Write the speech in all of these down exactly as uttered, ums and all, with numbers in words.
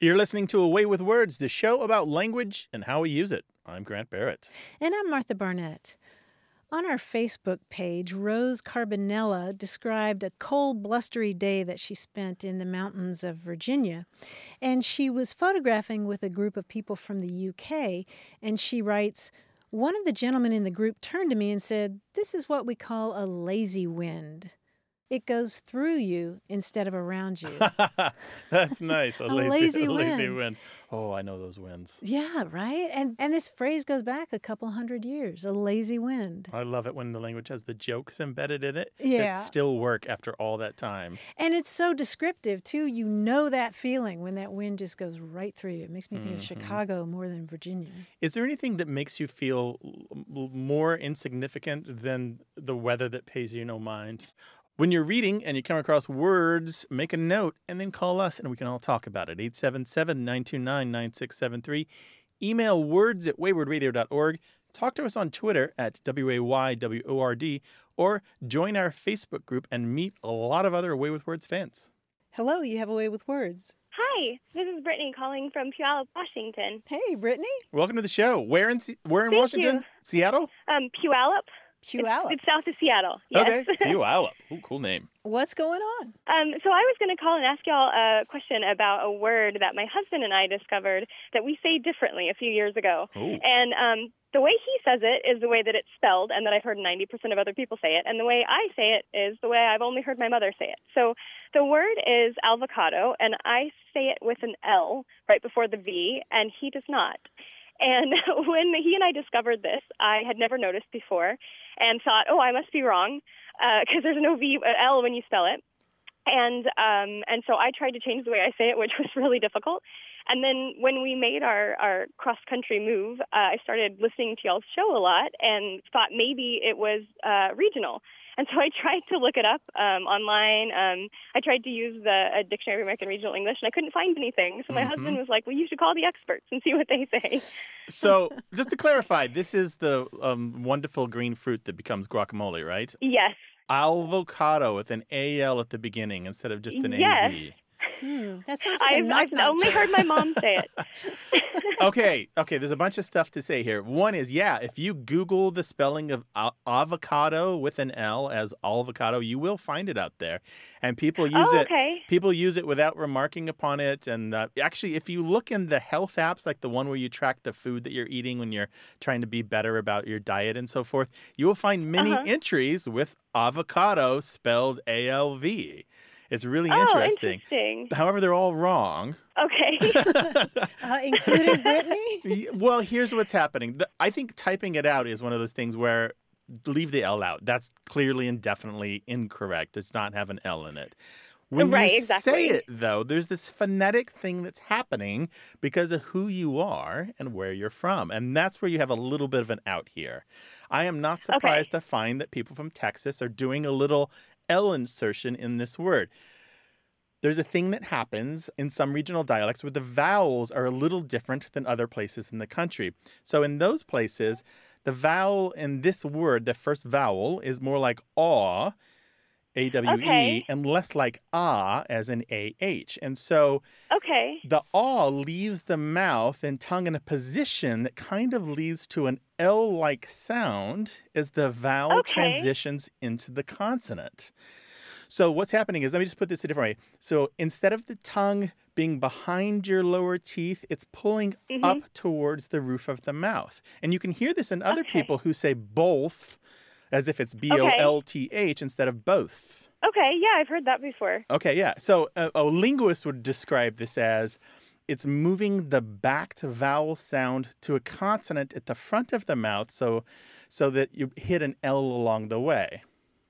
You're listening to Away with Words, the show about language and how we use it. I'm Grant Barrett. And I'm Martha Barnett. On our Facebook page, Rose Carbonella described a cold, blustery day that she spent in the mountains of Virginia. And she was photographing with a group of people from the U K, and she writes, "One of the gentlemen in the group turned to me and said, 'This is what we call a lazy wind. It goes through you instead of around you.'" That's nice. A, A lazy, lazy a lazy wind. wind. Oh, I know those winds. Yeah, right? And and this phrase goes back a couple hundred years, a lazy wind. I love it when the language has the jokes embedded in it. Yeah. That still work after all that time. And it's so descriptive, too. You know that feeling when that wind just goes right through you. It makes me think Mhm. of Chicago more than Virginia. Is there anything that makes you feel l- more insignificant than the weather that pays you no mind? When you're reading and you come across words, make a note and then call us and we can all talk about it. eight seven seven, nine two nine, nine six seven three. Email words at wayward radio dot org. Talk to us on Twitter at W A Y W O R D or join our Facebook group and meet a lot of other Away with Words fans. Hello, you have a way with words. Hi, this is Brittany calling from Puyallup, Washington. Hey, Brittany. Welcome to the show. Where in Se- where in Thank Washington? you. Seattle? Um, Puyallup. Puyallup. It's, it's south of Seattle. Yes. Okay. Puyallup. Ooh, cool name. What's going on? um, so I was going to call and ask y'all a question about a word that my husband and I discovered that we say differently a few years ago. Ooh. And um, the way he says it is the way that it's spelled and that I've heard ninety percent of other people say it. And the way I say it is the way I've only heard my mother say it. So the word is avocado, and I say it with an L right before the V, and he does not. And when he and I discovered this, I had never noticed before and thought, oh, I must be wrong because uh, there's no V, uh, L when you spell it. And um, and so I tried to change the way I say it, which was really difficult. And then when we made our, our cross-country move, uh, I started listening to y'all's show a lot and thought maybe it was uh, regional. And so I tried to look it up um, online. Um, I tried to use the a Dictionary of American Regional English, and I couldn't find anything. So my Mhm. husband was like, well, you should call the experts and see what they say. So, just to clarify, this is the um, wonderful green fruit that becomes guacamole, right? Yes. Avocado with an A L at the beginning instead of just an Yes. A V. Hmm, that sounds like a I've, I've knock-knock only joke. heard my mom say it. Okay, okay, there's a bunch of stuff to say here. One is, yeah, if you Google the spelling of a- avocado with an L as avocado, you will find it out there. And people use Oh, it okay. People use it without remarking upon it. And uh, actually, if you look in the health apps, like the one where you track the food that you're eating when you're trying to be better about your diet and so forth, you will find many Uh-huh. entries with avocado spelled A L V. It's really Oh, interesting. interesting. However, they're all wrong. Okay. Uh, including Brittany? Y- Well, here's what's happening. The- I think typing it out is one of those things where leave the L out. That's clearly and definitely incorrect. Does not have an L in it. When Right, you exactly. say it, though, there's this phonetic thing that's happening because of who you are and where you're from. And that's where you have a little bit of an out here. I am not surprised to find that people from Texas are doing a little L insertion in this word. There's a thing that happens in some regional dialects where the vowels are a little different than other places in the country. So in those places, the vowel in this word, the first vowel, is more like aw, A W E, Okay. and less like ah, as in A H. And so Okay. the aw leaves the mouth and tongue in a position that kind of leads to an L-like sound as the vowel Okay. transitions into the consonant. So what's happening is, let me just put this a different way. So instead of the tongue being behind your lower teeth, it's pulling Mhm. up towards the roof of the mouth. And you can hear this in other Okay. people who say both as if it's B O L T H instead of both. Okay. Yeah, I've heard that before. Okay, yeah. So a, a linguist would describe this as it's moving the backed vowel sound to a consonant at the front of the mouth so so that you hit an L along the way.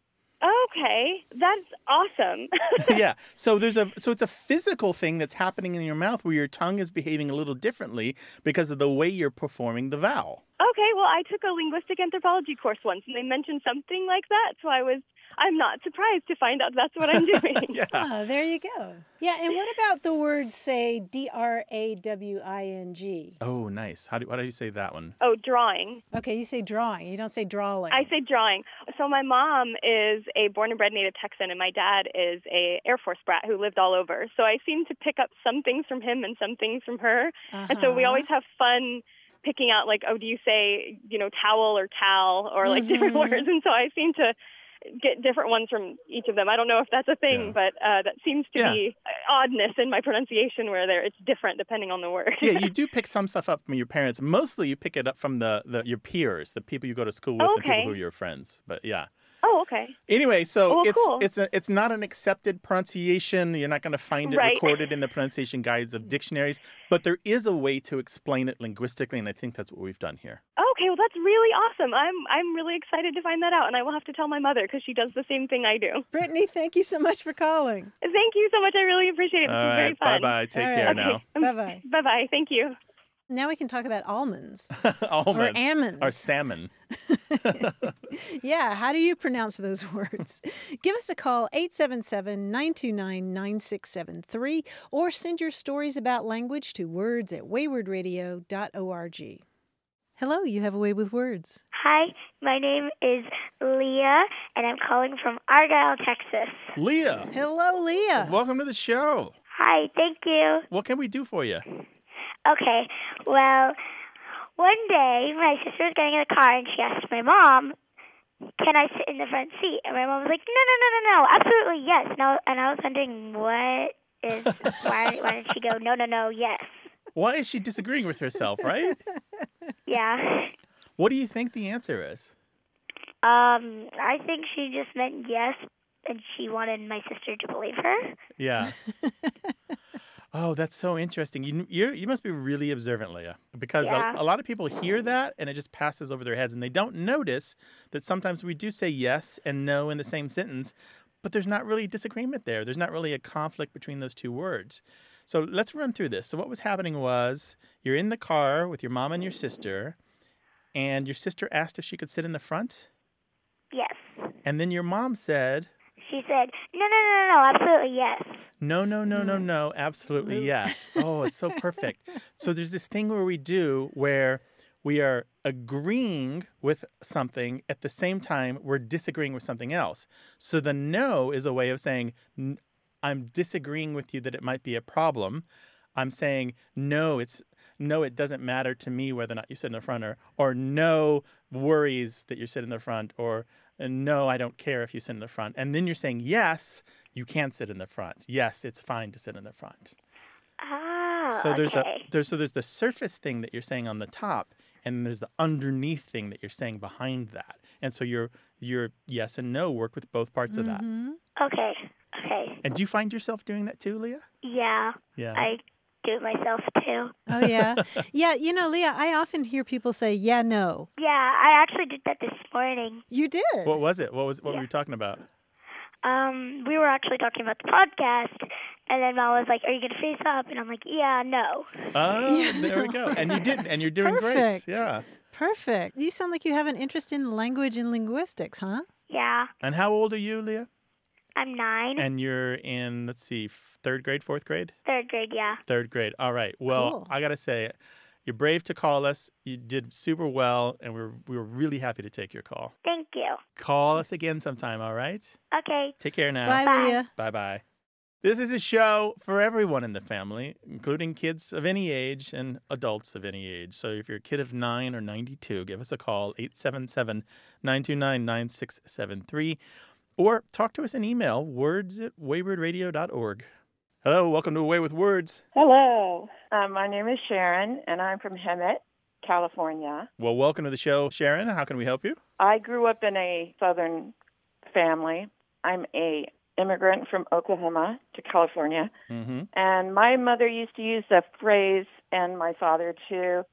Okay. That's awesome. Yeah. So there's a so it's a physical thing that's happening in your mouth where your tongue is behaving a little differently because of the way you're performing the vowel. Okay, well, I took a linguistic anthropology course once, and they mentioned something like that, so I was I'm not surprised to find out that's what I'm doing. Yeah. Oh, there you go. Yeah, and what about the word, say, D R A W I N G? Oh, nice. How do, how do you say that one? Oh, drawing. Okay, you say drawing. You don't say drawing. I say drawing. So my mom is a born and bred native Texan, and my dad is a Air Force brat who lived all over. So I seem to pick up some things from him and some things from her. Uh-huh. And so we always have fun picking out, like, oh, do you say, you know, towel or towel, or like Mm-hmm. different words. And so I seem to get different ones from each of them. I don't know if that's a thing, Yeah. but uh, that seems to Yeah. be oddness in my pronunciation where there it's different depending on the word. Yeah, you do pick some stuff up from your parents. Mostly you pick it up from the, the your peers, the people you go to school with, Oh, the people okay. who are your friends. But yeah. Oh, okay. Anyway, so Oh, it's cool. it's a, it's not an accepted pronunciation. You're not going to find it Right. recorded in the pronunciation guides of dictionaries, but there is a way to explain it linguistically, and I think that's what we've done here. Okay, well, that's really awesome. I'm I'm really excited to find that out, and I will have to tell my mother because she does the same thing I do. Brittany, thank you so much for calling. Thank you so much. I really appreciate it. This All was very right, fun. bye-bye. Take All care right. now. Bye-bye. Bye-bye. Thank you. Now we can talk about almonds. Almonds. Or almonds. Or salmon. Yeah, how do you pronounce those words? Give us a call, eight seven seven, nine two nine, nine six seven three, or send your stories about language to words at wayward radio dot org. Hello, you have a way with words. Hi, my name is Leah, and I'm calling from Argyle, Texas. Leah, Hello, Leah. welcome to the show. Hi, thank you. What can we do for you? Okay, well, one day my sister was getting in the car, and she asked my mom, can I sit in the front seat? And my mom was like, no, no, no, no, no, absolutely yes. No, and I was wondering, what is, why, why did she go, no, no, no, yes? Why is she disagreeing with herself, right? Yeah. What do you think the answer is? Um, I think she just meant yes, and she wanted my sister to believe her. Yeah. Oh, that's so interesting. You you you must be really observant, Leah, because Yeah. a, a lot of people hear that and it just passes over their heads, and they don't notice that sometimes we do say yes and no in the same sentence, but there's not really disagreement there. There's not really a conflict between those two words. So let's run through this. So what was happening was you're in the car with your mom and your sister, and your sister asked if she could sit in the front, Yes. and then your mom said, She said, no, no, no, no, no, absolutely yes. no, no, no, no, no, absolutely yes. Oh, it's so perfect. So there's this thing where we do where we are agreeing with something at the same time we're disagreeing with something else. So the no is a way of saying, "N- I'm disagreeing with you that it might be a problem. I'm saying, no, it's no, it doesn't matter to me whether or not you sit in the front, or, or no worries that you sit in the front, or uh, no, I don't care if you sit in the front. And then you're saying, yes, you can sit in the front. Yes, it's fine to sit in the front. Ah, So there's okay. a there's so there's the surface thing that you're saying on the top, and there's the underneath thing that you're saying behind that. And so your your yes and no work with both parts of that. Mhm. Okay, okay. And do you find yourself doing that too, Leah? Yeah, Yeah. I do it myself too. Oh, yeah. Yeah, you know, Leah, I often hear people say, yeah, no. Yeah, I actually did that this morning. You did. What was it? What was what Yeah. were you talking about? Um, we were actually talking about the podcast, and then Mom was like, are you going to face up? And I'm like, yeah, no. Oh, Yeah, there we no. go. And you didn't, and you're doing Perfect. great. Yeah. Perfect. You sound like you have an interest in language and linguistics, huh? Yeah, And how old are you, Leah? I'm nine. And you're in, let's see, f- third grade, fourth grade? Third grade, yeah. Third grade. All right. Well, Cool. I got to say, you're brave to call us. You did super well, and we're, we were really happy to take your call. Thank you. Call us again sometime, all right? Okay. Take care now. Bye, Bye. Leah. Bye-bye. This is a show for everyone in the family, including kids of any age and adults of any age. So if you're a kid of nine or ninety-two, give us a call, eight seven seven, nine two nine, nine six seven three, or talk to us in email, words at wayward radio dot org. Hello, welcome to Away with Words. Hello. Um, my name is Sharon, and I'm from Hemet, California. Well, welcome to the show, Sharon. How can we help you? I grew up in a Southern family. I'm a immigrant from Oklahoma to California. Mm-hmm. And my mother used to use the phrase, and my father too,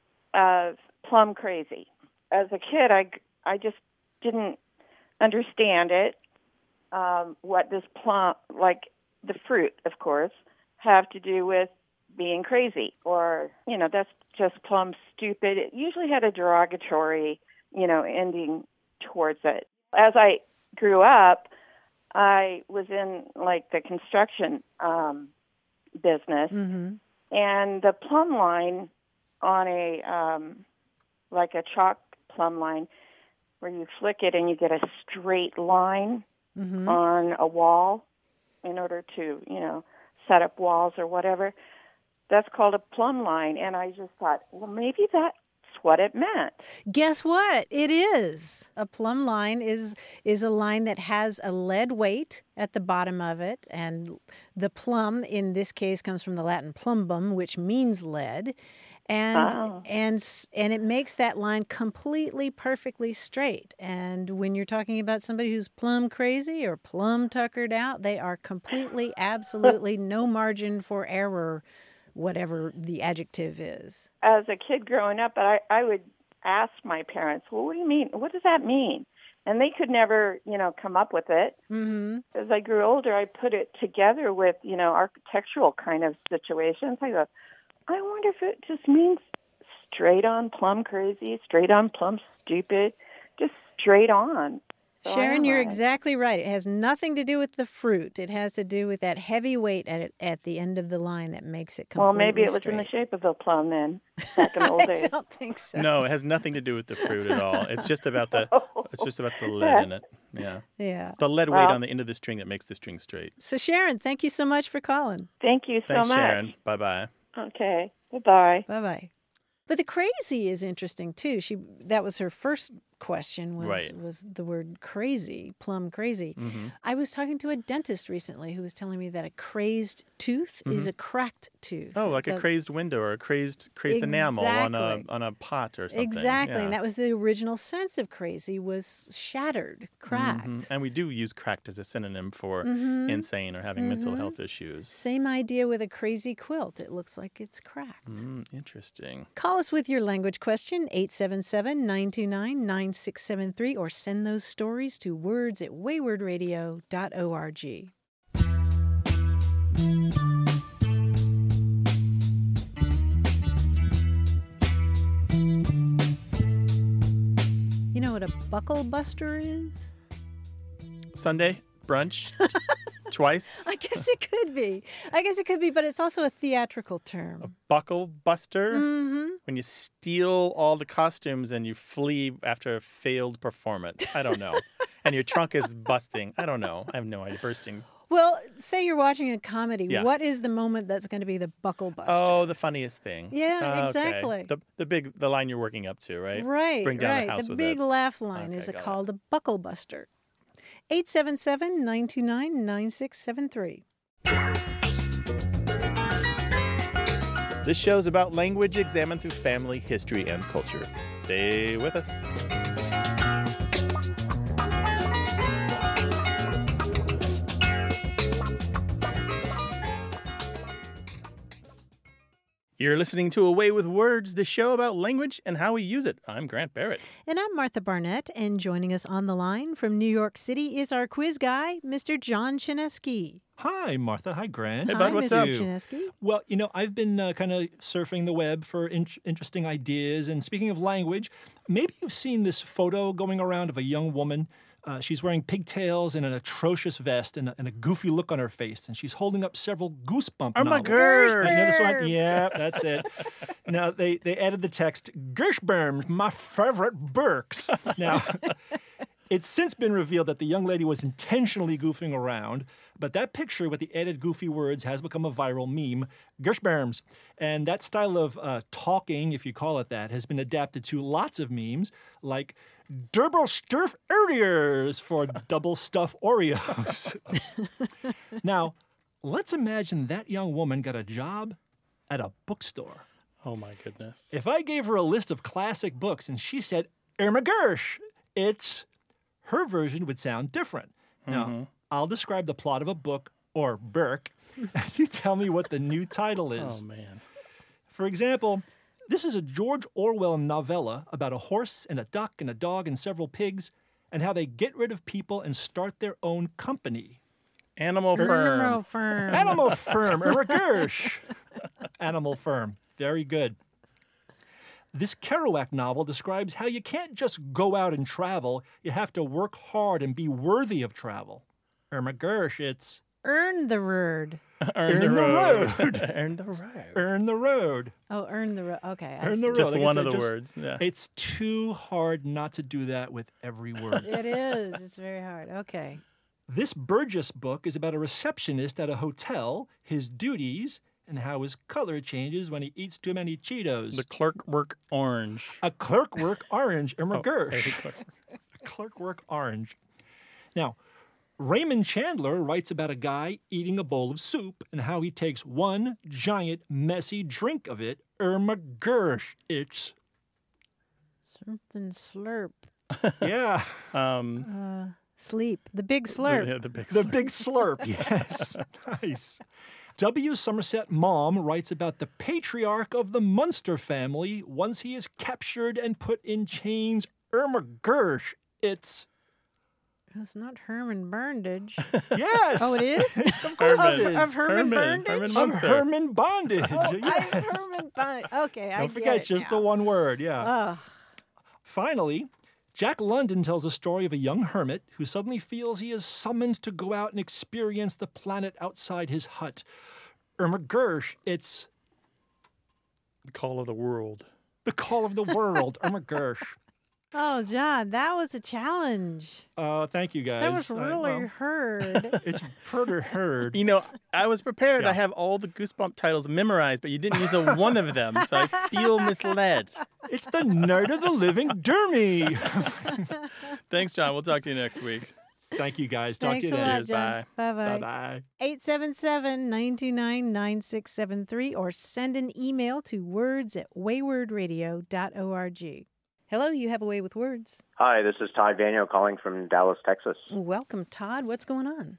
of plum crazy. As a kid, I, I just didn't understand it, um, what this plum, like the fruit, of course, have to do with being crazy, or, you know, that's just plum stupid. It usually had a derogatory, you know, ending towards it. As I grew up, I was in like the construction um, business, Mm-hmm. and the plumb line on a um, like a chalk plumb line, where you flick it and you get a straight line Mm-hmm. on a wall in order to, you know, set up walls or whatever. That's called a plumb line, and I just thought, well, maybe that's what it meant. Guess what? It is. A plumb line is is a line that has a lead weight at the bottom of it, and the plumb in this case comes from the Latin plumbum, which means lead. And Oh. and s- and it makes that line completely perfectly straight. And when you're talking about somebody who's plumb crazy or plumb tuckered out, they are completely, absolutely no margin for error, whatever the adjective is. As a kid growing up, I, I would ask my parents, well, what do you mean? What does that mean? And they could never, you know, come up with it. Mm-hmm. As I grew older, I put it together with, you know, architectural kind of situations. I go, I wonder if it just means straight on plumb crazy, straight on plumb stupid, just straight on. So I Sharon, don't you're know. exactly right. It has nothing to do with the fruit. It has to do with that heavy weight at it, at the end of the line that makes it completely Well, maybe it was straight. in the shape of a plum then, back in the old days. I don't think so. No, it has nothing to do with the fruit at all. It's just about the it's just about the lead Yeah. in it. Yeah. Yeah. The lead weight Well- on the end of the string that makes the string straight. So Sharon, thank you so much for calling. Thank you so Thanks, much. Sharon. Bye-bye. Okay. Bye-bye. Bye-bye. But the crazy is interesting too. She that was her first question was Right. was the word crazy, plumb crazy. Mhm. I was talking to a dentist recently who was telling me that a crazed tooth is a cracked tooth. Oh, like a The- crazed window or a crazed crazed enamel on a Exactly. on a pot or something. Exactly, Yeah. and that was the original sense of crazy was shattered, cracked. Mhm. And we do use cracked as a synonym for Mhm. insane or having mental Mhm. health issues. Same idea with a crazy quilt. It looks like it's cracked. Mm, interesting. Call us with your language question, eight seven seven, nine two nine, nine six seven three, or send those stories to words at wayward radio dot org. You know what a buckle buster is? Sunday brunch twice. I guess it could be. I guess it could be, but it's also a theatrical term. Buckle buster. Mm-hmm. When you steal all the costumes and you flee after a failed performance. I don't know. And your trunk is busting. I don't know. I have no idea. Bursting. Well, say you're watching a comedy. Yeah. What is the moment that's going to be the buckle buster? Oh, the funniest thing. Yeah, Oh, okay. exactly. The the big the line you're working up to, right? Right, Bring down right. the house with big it. laugh line Okay, is a, got it. called a buckle buster. eight seven seven, nine two nine, nine six seven three. This show's about language examined through family, history, and culture. Stay with us. You're listening to Away with Words, the show about language and how we use it. I'm Grant Barrett. And I'm Martha Barnett, and joining us on the line from New York City is our quiz guy, Mister John Chinesky. Hi, Martha. Hi, Grant. Hey, Hi, bud, what's Mister up? Chinesky. Well, you know, I've been uh, kind of surfing the web for in- interesting ideas. And speaking of language, maybe you've seen this photo going around of a young woman. Uh, she's wearing pigtails and an atrocious vest and a, and a goofy look on her face. And she's holding up several Goosebump Oh, my novels. God. You know this one? Gershberm. Yeah, that's it. Now, they, they added the text, Gershberm, my favorite Burks. Now, it's since been revealed that the young lady was intentionally goofing around, but that picture with the added goofy words has become a viral meme, Gershberms. And that style of uh, talking, if you call it that, has been adapted to lots of memes, like Double Stuff Oreos for double stuff Oreos. Now, let's imagine that young woman got a job at a bookstore. Oh, my goodness. If I gave her a list of classic books and she said, Irma Gersh, it's, her version would sound different. Now, I'll describe the plot of a book, or Burke, and you tell me what the new title is. Oh, man. For example, this is a George Orwell novella about a horse and a duck and a dog and several pigs and how they get rid of people and start their own company. Animal Animal firm. firm. Animal Firm, Irma Gersh. Animal Firm. Very good. This Kerouac novel describes how you can't just go out and travel. You have to work hard and be worthy of travel. Irma Gersh, it's... Earn the word. Earn, Earn the the road. road. Earn the road. Earn the road. Oh, earn the road. Okay. I Earn see. the road. Just Like I one said, of the just- words. Yeah. It's too hard not to do that with every word. It is. It's very hard. Okay. This Burgess book is about a receptionist at a hotel, his duties, and how his color changes when he eats too many Cheetos. The clerk work orange. A clerkwork orange, Irma Oh, Gersh. hey, clerk. A clerkwork orange. Now, Raymond Chandler writes about a guy eating a bowl of soup and how he takes one giant messy drink of it. Irma Gersh. It's, Something slurp. yeah, Um, Uh, sleep. The big slurp. The, yeah, the big the slurp. big slurp. Yes, nice. W. Somerset Maugham writes about the patriarch of the Munster family once he is captured and put in chains. Irma Gersh. It's, It's not Herman Bondage. yes. Oh, it is? Of course Herman. it is. Of Herman Herman. Bondage? Herman Of Munster. Herman Bondage. Oh, yes. I Herman Bondage. Okay, I Don't get forget, it just now. the one word, yeah. Oh, Finally, Jack London tells a story of a young hermit who suddenly feels he is summoned to go out and experience the planet outside his hut. Irma Gersh, it's The call of the world. the call of the world. Irma Gersh. oh, John, that was a challenge. Uh, thank you, guys. That was I- really well, heard. it's further heard. You know, I was prepared. Yeah. I have all the Goosebump titles memorized, but you didn't use a one of them, so I feel misled. It's the Night of the Living Dermy. Thanks, John. We'll talk to you next week. Thank you, guys. Talk Thanks to you a then. lot, Cheers, John. Bye-bye. Bye-bye. eight seven seven, nine two nine, nine six seven three or send an email to words at wayward radio dot org. Hello, you have a way with words. Hi, this is Todd Vanyo calling from Dallas, Texas. Welcome, Todd. What's going on?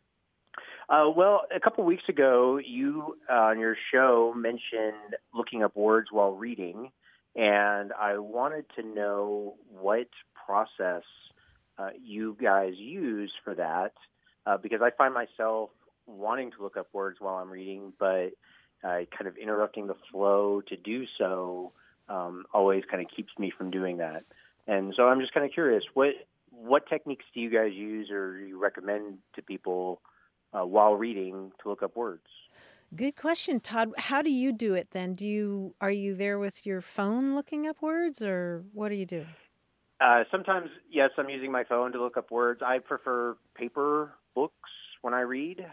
Uh, well, a couple weeks ago, you uh, on your show mentioned looking up words while reading, and I wanted to know what process uh, you guys use for that, uh, because I find myself wanting to look up words while I'm reading, but uh, kind of interrupting the flow to do so um, always kind of keeps me from doing that. And so I'm just kind of curious, what what techniques do you guys use or you recommend to people uh, while reading to look up words? Good question, Todd. How do you do it then? Do you are you there with your phone looking up words, or what do you do? Uh, sometimes, yes, I'm using my phone to look up words. I prefer paper books when I read.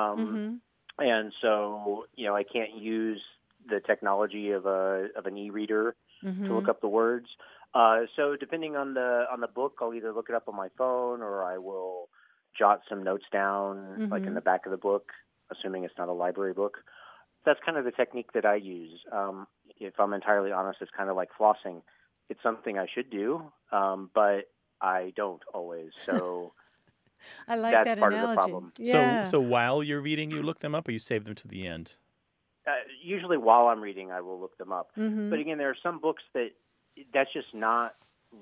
Um, Mm-hmm. And so, you know, I can't use the technology of a of an e-reader Mm-hmm. to look up the words. Uh, so depending on the on the book, I'll either look it up on my phone or I will jot some notes down, like in Mhm. the back of the book, assuming it's not a library book. That's kind of the technique that I use. Um, if I'm entirely honest, it's kind of like flossing. It's something I should do, um, but I don't always. So I like that's that part of the analogy. problem. Yeah. So, so while you're reading, you look them up, or you save them to the end? uh, usually while I'm reading, I will look them up. Mhm. But again, there are some books that that's just not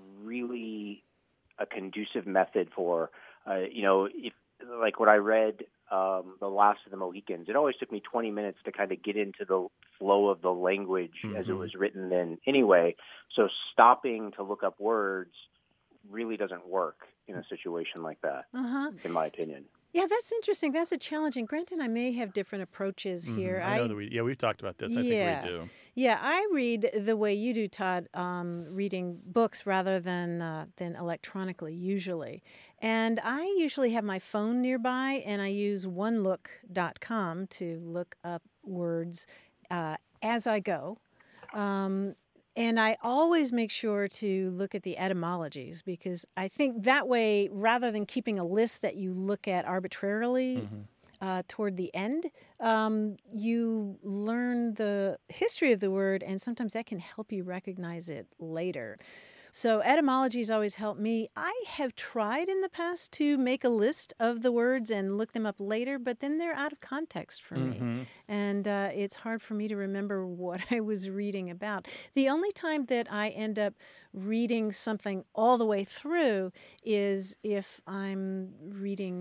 really a conducive method for. Uh, you know, if like what I read, um, The Last of the Mohicans, it always took me twenty minutes to kind of get into the flow of the language as it Mhm. was written then anyway. So stopping to look up words really doesn't work in a situation like that, Uh-huh. in my opinion. Yeah, that's interesting. That's a challenge. And Grant and I may have different approaches here. Mhm. I know that we, yeah, we've talked about this. I Yeah. think we do. Yeah, I read the way you do, Todd, um, reading books rather than uh, than electronically usually. And I usually have my phone nearby, and I use one look dot com to look up words uh, as I go. Um, and I always make sure to look at the etymologies, because I think that way, rather than keeping a list that you look at arbitrarily, Mhm. uh, toward the end, um, you learn the history of the word, and sometimes that can help you recognize it later. So etymologies always help me. I have tried in the past to make a list of the words and look them up later, but then they're out of context for me. Mhm. And uh, it's hard for me to remember what I was reading about. The only time that I end up reading something all the way through is if I'm reading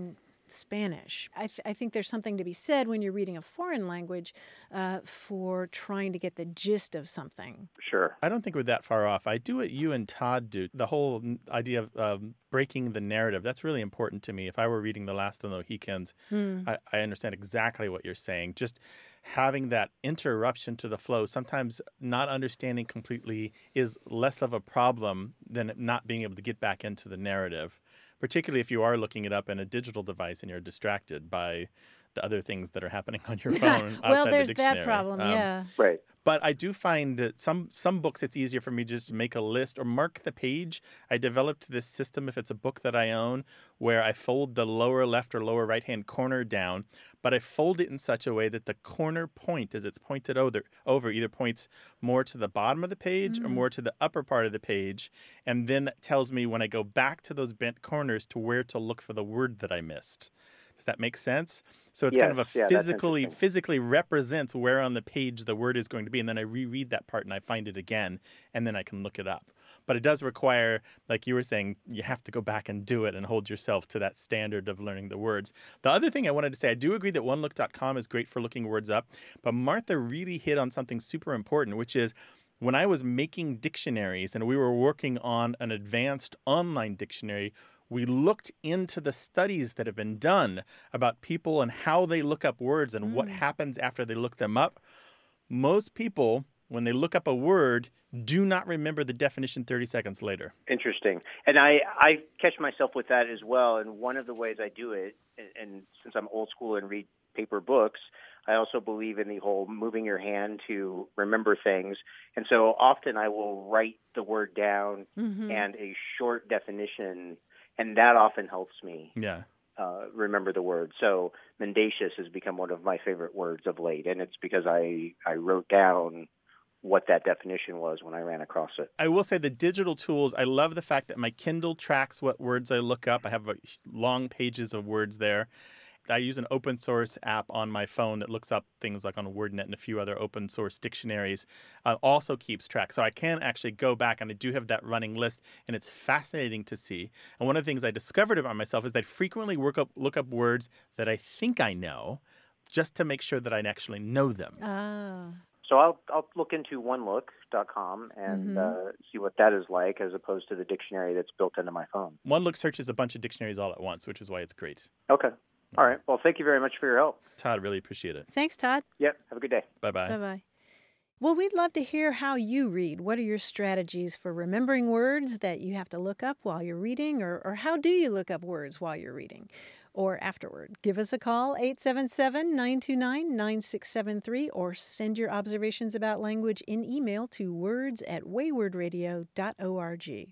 Spanish. I, th- I think there's something to be said when you're reading a foreign language uh, for trying to get the gist of something. Sure. I don't think we're that far off. I do what you and Todd do. The whole idea of um, breaking the narrative, that's really important to me. If I were reading The Last of the Mohicans, mm. I, I understand exactly what you're saying. Just having that interruption to the flow, sometimes not understanding completely is less of a problem than not being able to get back into the narrative, particularly if you are looking it up in a digital device and you're distracted by the other things that are happening on your phone outside well, there's the dictionary. that problem, um, yeah. Right. But I do find that some some books it's easier for me just to make a list or mark the page. I developed this system if it's a book that I own where I fold the lower left or lower right-hand corner down, but I fold it in such a way that the corner point, as it's pointed over, over either points more to the bottom of the page mm. or more to the upper part of the page, and then that tells me when I go back to those bent corners to where to look for the word that I missed. Does that make sense? So it's yes, kind of a yeah, physically physically represents where on the page the word is going to be, and then I reread that part and I find it again, and then I can look it up. But it does require, like you were saying, you have to go back and do it and hold yourself to that standard of learning the words. The other thing I wanted to say, I do agree that one look dot com is great for looking words up, but Martha really hit on something super important, which is when I was making dictionaries and we were working on an advanced online dictionary, we looked into the studies that have been done about people and how they look up words and mm. what happens after they look them up. Most people, when they look up a word, do not remember the definition thirty seconds later. Interesting. And I, I catch myself with that as well. And one of the ways I do it, and, and since I'm old school and read paper books, I also believe in the whole moving your hand to remember things. And so often I will write the word down mm-hmm. and a short definition, and that often helps me yeah. uh, remember the word. So mendacious has become one of my favorite words of late, and it's because I, I wrote down what that definition was when I ran across it. I will say the digital tools, I love the fact that my Kindle tracks what words I look up. I have long pages of words there. I use an open source app on my phone that looks up things like on WordNet and a few other open source dictionaries, uh, also keeps track. So I can actually go back and I do have that running list, and it's fascinating to see. And one of the things I discovered about myself is that I frequently work up, look up words that I think I know just to make sure that I actually know them. Oh. So I'll I'll look into one look dot com and mm-hmm. uh, see what that is like as opposed to the dictionary that's built into my phone. OneLook searches a bunch of dictionaries all at once, which is why it's great. Okay. All right. Well, thank you very much for your help. Todd, really appreciate it. Thanks, Todd. Yep. Have a good day. Bye-bye. Bye-bye. Well, we'd love to hear how you read. What are your strategies for remembering words that you have to look up while you're reading, or, or how do you look up words while you're reading or afterward? Give us a call, eight seven seven, nine two nine, nine six seven three, or send your observations about language in email to words at wayward radio dot org.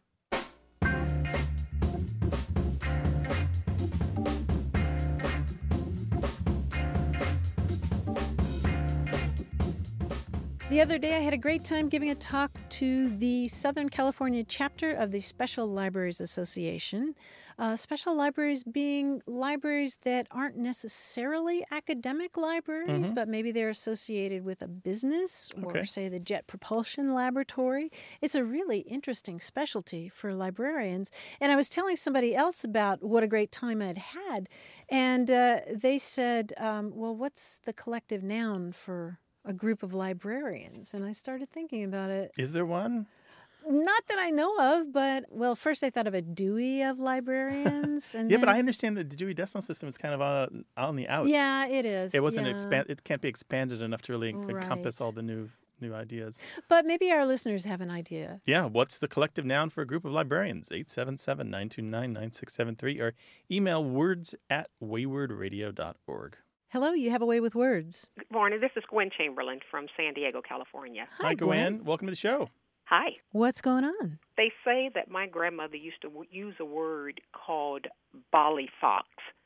The other day, I had a great time giving a talk to the Southern California chapter of the Special Libraries Association. Uh, special libraries being libraries that aren't necessarily academic libraries, mm-hmm. but maybe they're associated with a business or, okay. say, the Jet Propulsion Laboratory. It's a really interesting specialty for librarians. And I was telling somebody else about what a great time I'd had, and uh, they said, um, well, what's the collective noun for a group of librarians? And I started thinking about it. Is there one? Not that I know of, but, well, first I thought of a Dewey of librarians. And yeah, then... but I understand that the Dewey Decimal System is kind of on, on the outs. Yeah, it is. It wasn't yeah. expand. It can't be expanded enough to really right. encompass all the new new ideas. But maybe our listeners have an idea. Yeah, what's the collective noun for a group of librarians? eight seven seven, nine two nine, nine six seven three or email words at wayward radio dot org. Hello, you have a way with words. Good morning. This is Gwen Chamberlain from San Diego, California. Hi, Hi Gwen. Gwen. Welcome to the show. Hi. What's going on? They say that my grandmother used to w- use a word called bollyfox.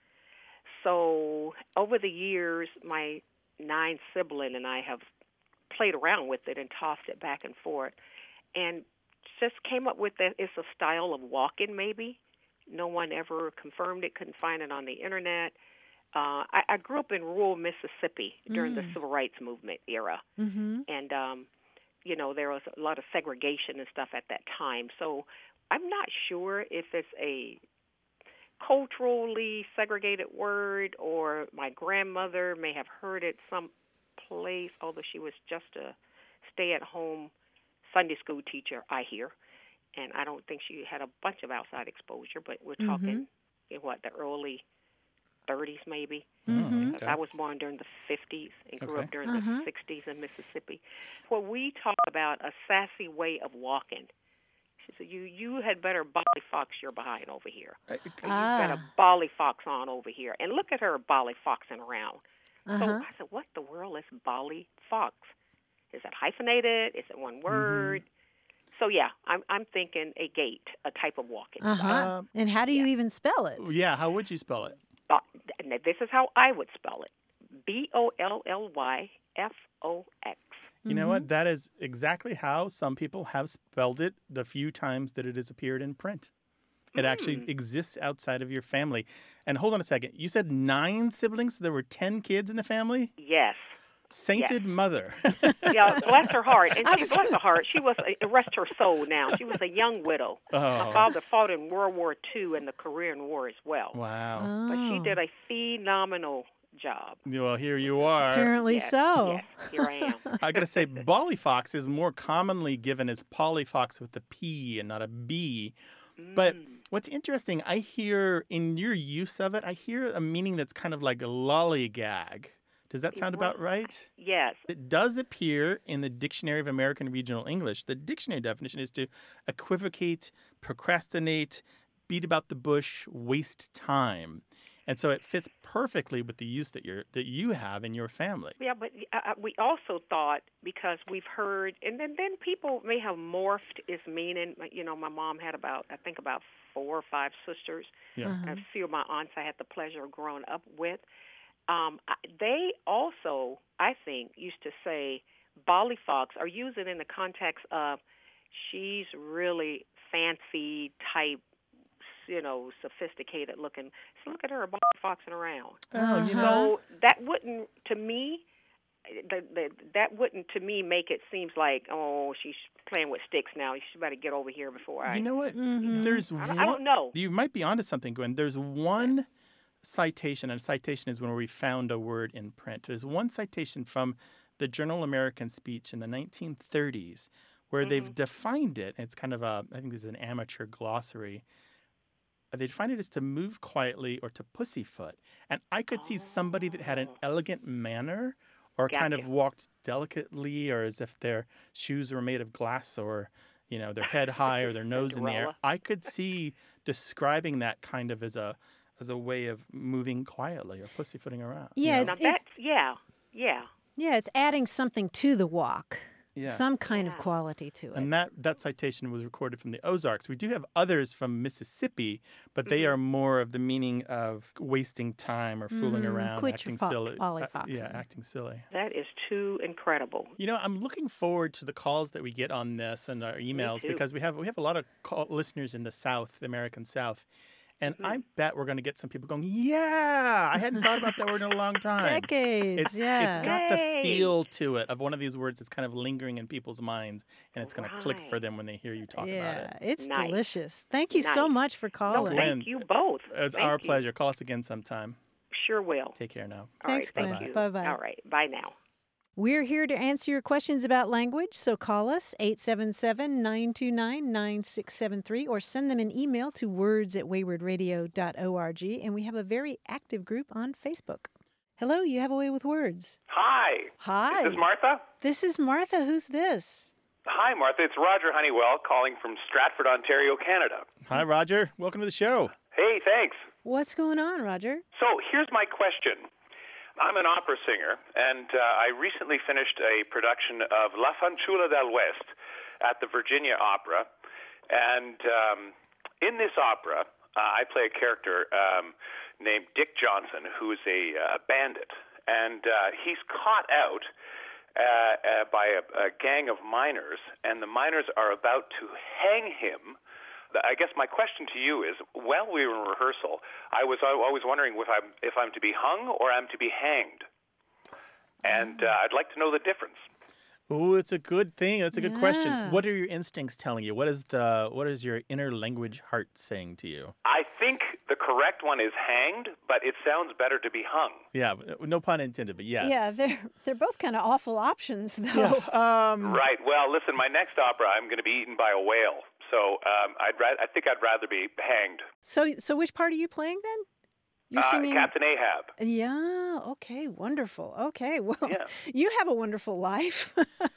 So over the years, my nine sibling and I have played around with it and tossed it back and forth, and just came up with that it's a style of walking maybe. No one ever confirmed it, couldn't find it on the internet. Uh, I, I grew up in rural Mississippi during mm. the Civil Rights Movement era, mm-hmm. and, um, you know, there was a lot of segregation and stuff at that time. So I'm not sure if it's a culturally segregated word, or my grandmother may have heard it someplace, although she was just a stay-at-home Sunday school teacher, I hear. And I don't think she had a bunch of outside exposure, but we're talking Mm-hmm. in what, the early thirties maybe? Mm-hmm. Okay. I was born during the fifties and grew Okay. up during Uh-huh. the sixties in Mississippi. Where we talk about a sassy way of walking. She said, you, you had better bollyfox your behind over here. Uh, Or Ah. You've got a bollyfox on over here. And look at her bollyfoxing around. So Uh-huh. I said, what the world is bollyfox? Is it hyphenated? Is it one word? So, yeah, I'm I'm thinking a gait, a type of walking. Uh-huh. Um, and how do you yeah. even spell it? Yeah, how would you spell it? But and this is how I would spell it. B O L L Y F O X. You know what? That is exactly how some people have spelled it the few times that it has appeared in print. It actually exists outside of your family. And hold on a second. You said nine siblings? So there were ten kids in the family? Yes. Sainted mother. Yeah, bless her heart. And she, bless her heart, she was, a, rest her soul now, she was a young widow. Oh. My father fought in World War Two and the Korean War as well. Wow. But she Oh. did a phenomenal job. Well, here you are. Apparently Yes, so. Yes, here I am. I got to say, Bollyfox is more commonly given as Polyfox with a P and not a B. But what's interesting, I hear in your use of it, I hear a meaning that's kind of like a lollygag. Does that sound about right? Yes. It does appear in the Dictionary of American Regional English. The dictionary definition is to equivocate, procrastinate, beat about the bush, waste time. And so it fits perfectly with the use that you're that you have in your family. Yeah, but uh, we also thought, because we've heard, and then, then people may have morphed its meaning. You know, my mom had about, I think, about four or five sisters. Yeah. And a few of my aunts I had the pleasure of growing up with. Um, I- they also, I think, used to say bollyfox, or use it in the context of she's really fancy type, you know, sophisticated looking. So look at her bollyfoxing around. Oh, you know. So that wouldn't, to me, the, the, that wouldn't to me make it seems like, oh, she's playing with sticks now. She better get over here before I. You know what? Mhm. There's I one. don't, I don't know. You might be onto something, Gwen. There's one citation, and a citation is when we found a word in print. There's one citation from the Journal American Speech in the nineteen thirties where they've defined it. It's kind of a, I think this is an amateur glossary. They define it as to move quietly or to pussyfoot. And I could see somebody that had an elegant manner or kind of Gotcha. walked delicately, or as if their shoes were made of glass, or, you know, their head high or their nose in the air. Cinderella. I could see describing that kind of as a as a way of moving quietly or pussyfooting around. you Yeah, know? Now it's, it's, that's, yeah, yeah. yeah, it's adding something to the walk. Yeah. Some kind of Yeah. quality to it. And that, that citation was recorded from the Ozarks. We do have others from Mississippi, but they are more of the meaning of wasting time or fooling Mhm. around, Quit your acting fo- silly. Uh, bollyfoxing. yeah, acting silly. That is too incredible. You know, I'm looking forward to the calls that we get on this and our emails too. because we have we have a lot of call, listeners in the South, the American South. And I bet we're going to get some people going, yeah, I hadn't thought about that word in a long time. Decades, It's, yeah. it's got the Yay. feel to it of one of these words that's kind of lingering in people's minds, and it's going to click for Right. them when they hear you talk yeah, about it. it's Nice. delicious. Thank you so Nice. much for No, calling. Gwen, thank you both. It's Thank our you. pleasure. Call us again sometime. Sure will. Take care now. All Thanks, right, Gwen. thank you. Bye-bye. All right, bye now. We're here to answer your questions about language, so call us eight seven seven, nine two nine, nine six seven three or send them an email to words at wayward radio dot org, and we have a very active group on Facebook. Hello, you have a way with words. Hi. Hi. Is this Martha? This is Martha. Who's this? Hi, Martha. It's Roger Honeywell calling from Stratford, Ontario, Canada. Hi, Roger. Welcome to the show. Hey, thanks. What's going on, Roger? So here's my question. I'm an opera singer, and uh, I recently finished a production of La Fanciulla del West at the Virginia Opera. And um, in this opera, uh, I play a character um, named Dick Johnson, who is a uh, bandit. And uh, he's caught out uh, uh, by a, a gang of miners, and the miners are about to hang him. I guess my question to you is, while we were in rehearsal, I was always wondering if I'm if I'm to be hung or I'm to be hanged, and uh, I'd like to know the difference. Oh, it's a good thing. That's a good question. Yeah. What are your instincts telling you? What is the what is your inner language heart saying to you? I think the correct one is hanged, but it sounds better to be hung. Yeah, no pun intended, but yes. Yeah, they're they're both kind of awful options, though. Yeah. Um, Right. Well, listen, my next opera, I'm going to be eaten by a whale. So um, I'd ra- I think I'd rather be hanged. So so which part are you playing then? You're Uh, singing Captain Ahab. Yeah, okay, wonderful. Okay, well, Yeah. you have a wonderful life.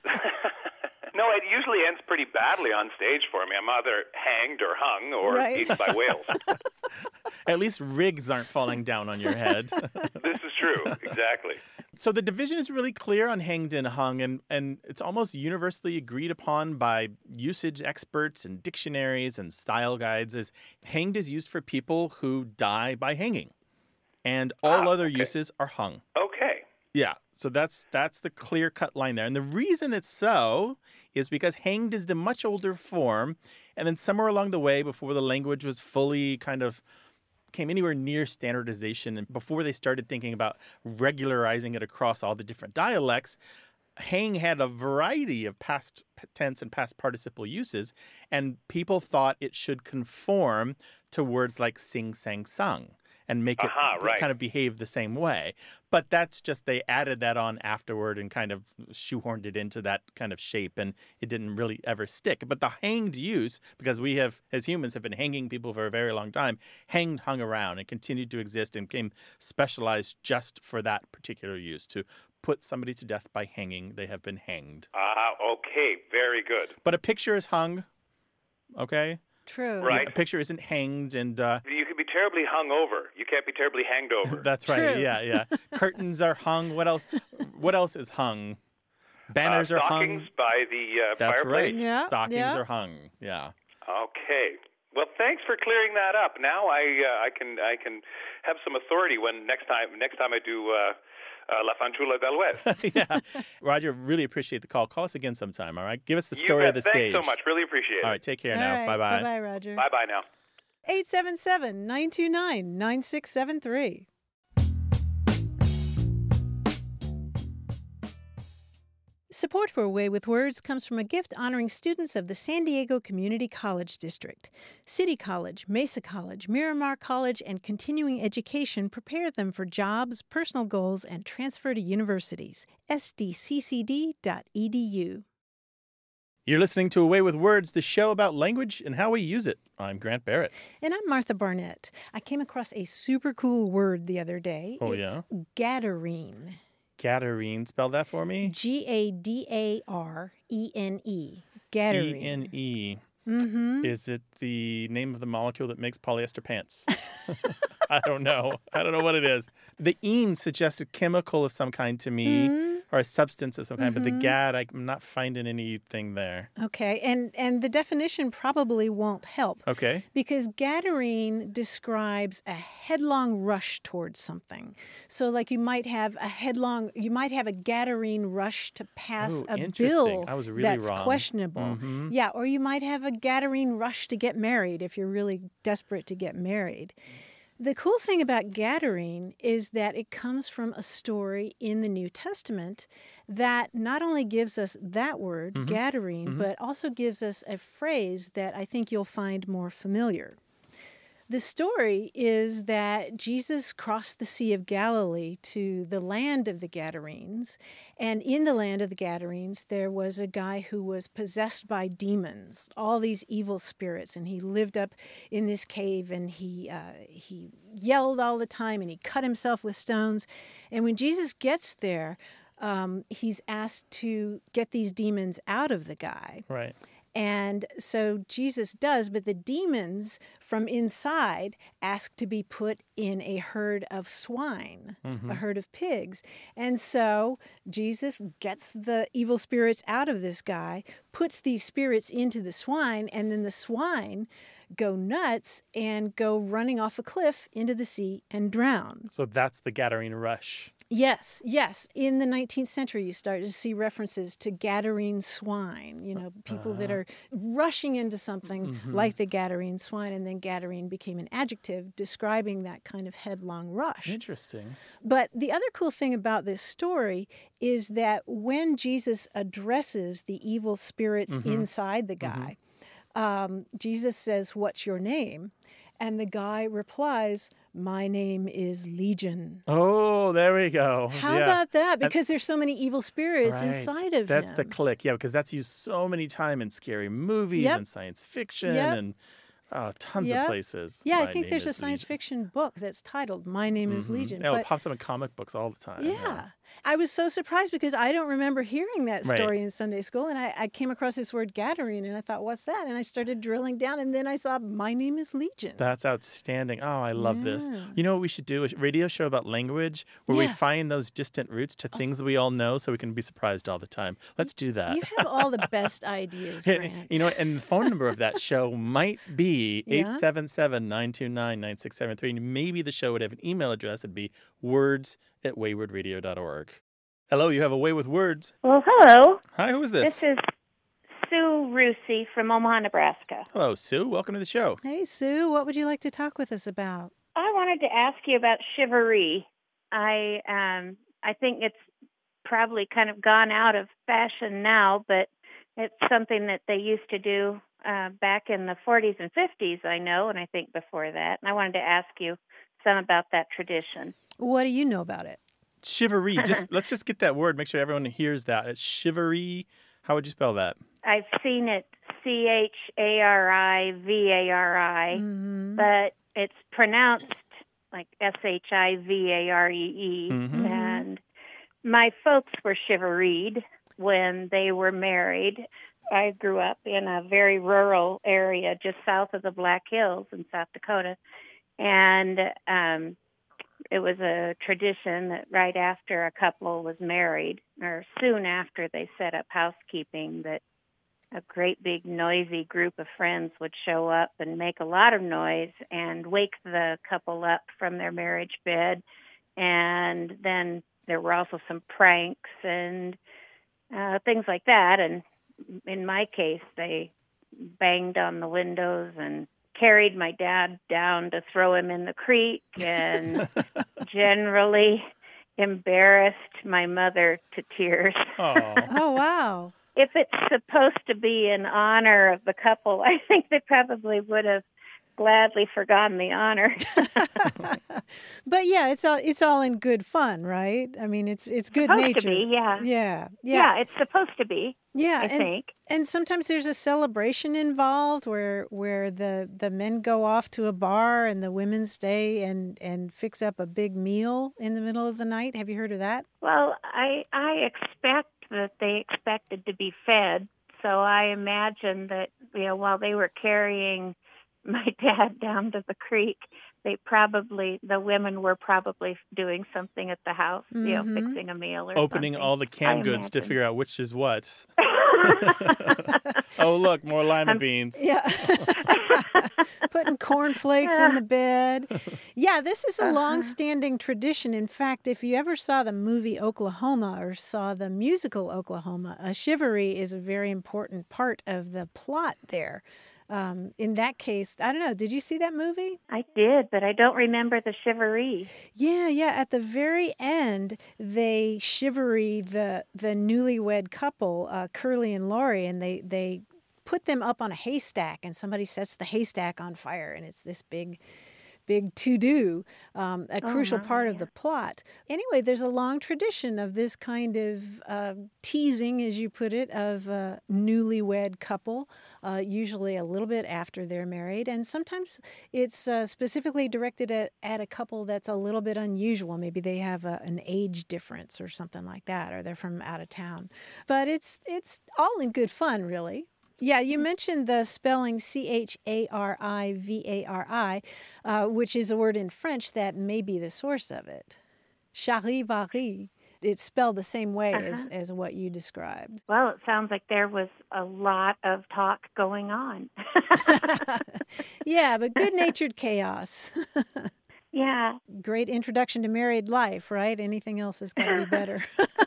No, it usually ends pretty badly on stage for me. I'm either hanged or hung or Right. eaten by whales. At least rigs aren't falling down on your head. This is true. Exactly. So the division is really clear on hanged and hung, and, and it's almost universally agreed upon by usage experts and dictionaries and style guides as hanged is used for people who die by hanging, and all Ah, other okay. uses are hung. Okay. Yeah, so that's that's the clear-cut line there. And the reason it's so is because hanged is the much older form, and then somewhere along the way, before the language was fully kind of came anywhere near standardization, and before they started thinking about regularizing it across all the different dialects, hang had a variety of past tense and past participle uses, and people thought it should conform to words like sing, sang, sung, and make it Aha, right. kind of behave the same way. But that's just, they added that on afterward and kind of shoehorned it into that kind of shape, and it didn't really ever stick. But the hanged use, because we have, as humans, have been hanging people for a very long time, hanged hung around and continued to exist and became specialized just for that particular use, to put somebody to death by hanging. They have been hanged. Ah, okay. Very good. But a picture is hung, okay? True. Right. A picture isn't hanged, and uh, You can be terribly hung over. You can't be terribly hanged over. that's right. True. Yeah, yeah. Curtains are hung. What else? What else is hung? Banners uh, are stockings hung. by the uh, That's fireplace. right. Yeah, Stockings yeah. are hung. Yeah. Okay. Well, thanks for clearing that up. Now I uh, I can I can have some authority when next time next time I do uh, uh, La Fanciulla del West. Yeah. Roger, really appreciate the call. Call us again sometime, all right? Give us the You story bet. of the Thanks stage. so much. Really appreciate it. All right, take care All now. right. Bye-bye. Bye-bye, Roger. Bye bye now. eight seven seven, nine two nine, nine six seven three. Support for A Way with Words comes from a gift honoring students of the San Diego Community College District. City College, Mesa College, Miramar College, and continuing education prepare them for jobs, personal goals, and transfer to universities. S D C C D dot E D U. You're listening to A Way with Words, the show about language and how we use it. I'm Grant Barrett. And I'm Martha Barnett. I came across a super cool word the other day. Oh, it's yeah? Gadarene. Gadarene, spell that for me. G A D A R E N E. Gadarene. E N E. Mm-hmm. Is it the name of the molecule that makes polyester pants? I don't know. I don't know what it is. The "ene" suggests a chemical of some kind to me, Mm-hmm. or a substance of some kind, but the "gad," I'm not finding anything there. Okay, and, and the definition probably won't help. Okay. Because Gadarene describes a headlong rush towards something. So, like you might have a headlong, you might have a Gadarene rush to pass Ooh, a interesting. bill I was really that's wrong. questionable. Mhm. Yeah, or you might have a Gadarene rush to get married if you're really desperate to get married. The cool thing about Gadarene is that it comes from a story in the New Testament that not only gives us that word, Mhm. Gadarene, Mhm. but also gives us a phrase that I think you'll find more familiar. The story is that Jesus crossed the Sea of Galilee to the land of the Gadarenes, and in the land of the Gadarenes there was a guy who was possessed by demons, all these evil spirits, and he lived up in this cave, and he uh, he yelled all the time, and he cut himself with stones. And when Jesus gets there, um, he's asked to get these demons out of the guy. Right. And so Jesus does, but the demons from inside ask to be put in a herd of swine, Mhm. a herd of pigs. And so Jesus gets the evil spirits out of this guy, puts these spirits into the swine, and then the swine go nuts and go running off a cliff into the sea and drown. So that's the Gadarene rush. Yes, yes. In the nineteenth century, you started to see references to Gadarene swine, you know, people that are rushing into something Mhm. like the Gadarene swine, and then Gadarene became an adjective describing that kind of headlong rush. Interesting. But the other cool thing about this story is that when Jesus addresses the evil spirits Mhm. inside the guy, um, Jesus says, "What's your name?" And the guy replies, "My name is Legion." Oh, there we go. How Yeah. about that? And- Because there's so many evil spirits Right. inside of That's him. the click. Yeah, because that's used so many time in scary movies Yep. and science fiction Yep. and uh, tons Yep. of places. Yeah, I My think name there's a is science Legion. fiction book that's titled "My Name is Mhm. Legion." Yeah, but it pops up in comic books all the time. yeah. I was so surprised because I don't remember hearing that Right. story in Sunday school, and I, I came across this word Gadarene, and I thought, "What's that?" And I started drilling down, and then I saw "My Name is Legion." That's outstanding. Oh, I love this. Yeah. You know what we should do? A radio show about language where we Yeah. find those distant roots to things we all know so we can be surprised all the time. Let's do that. You have all the best ideas, Yeah, Grant. You know, and the phone number of that show might be Yeah. eight seven seven, nine two nine, nine six seven three. And maybe the show would have an email address. It'd be words at wayward radio dot org. Hello, you have a way with words. Well, hello. Hi, who is this? This is Sue Rusi from Omaha, Nebraska. Hello, Sue. Welcome to the show. Hey, Sue, what would you like to talk with us about? I wanted to ask you about chivalry. I um I think it's probably kind of gone out of fashion now, but it's something that they used to do uh, back in the forties and fifties, I know, and I think before that. And I wanted to ask you some about that tradition. What do you know about it? Chivalry. Just let's just get that word. Make sure everyone hears that. It's chivalry. How would you spell that? I've seen it C H A R I V A R I, Mhm. but it's pronounced like S H I V A R E E. Mhm. And my folks were chivalried when they were married. I grew up in a very rural area just south of the Black Hills in South Dakota. And um, it was a tradition that right after a couple was married, or soon after they set up housekeeping, that a great big noisy group of friends would show up and make a lot of noise and wake the couple up from their marriage bed. And then there were also some pranks and uh, things like that. And in my case, they banged on the windows and carried my dad down to throw him in the creek and generally embarrassed my mother to tears. Oh. Oh, wow. If it's supposed to be in honor of the couple, I think they probably would have gladly forgotten the honor. But yeah, it's all it's all in good fun, right? I mean, it's it's good supposed nature. to be, yeah. Yeah, yeah. yeah, it's supposed to be, yeah. I and, think. and sometimes there's a celebration involved where where the, the men go off to a bar and the women stay and, and fix up a big meal in the middle of the night. Have you heard of that? Well, I I expect that they expected to be fed, so I imagine that, you know, while they were carrying my dad down to the creek, they probably, the women were probably doing something at the house, Mhm. you know, fixing a meal or Opening something. all the I canned goods to imagine. figure out which is what. Oh, look, more lima I'm- beans. Yeah. Putting cornflakes in the bed. Yeah, this is a Uh-huh. long-standing tradition. In fact, if you ever saw the movie Oklahoma or saw the musical Oklahoma, a chivalry is a very important part of the plot there. Um, in that case, I don't know, did you see that movie? I did, but I don't remember the chivalry. Yeah, yeah. At the very end, they chivalry the the newlywed couple, uh, Curly and Laurie, and they they put them up on a haystack, and somebody sets the haystack on fire, and it's this big, big to-do, um, a Oh, crucial my, part of yeah. the plot. Anyway, there's a long tradition of this kind of uh, teasing, as you put it, of a newlywed couple, uh, usually a little bit after they're married. And sometimes it's uh, specifically directed at, at a couple that's a little bit unusual. Maybe they have a, an age difference or something like that, or they're from out of town. But it's it's all in good fun, really. Yeah, you mentioned the spelling C H A R I V A R I, uh, which is a word in French that may be the source of it. Charivari. It's spelled the same way as, Uh-huh. as what you described. Well, it sounds like there was a lot of talk going on. Yeah, but good-natured chaos. Yeah. Great introduction to married life, right? Anything else has got to be better.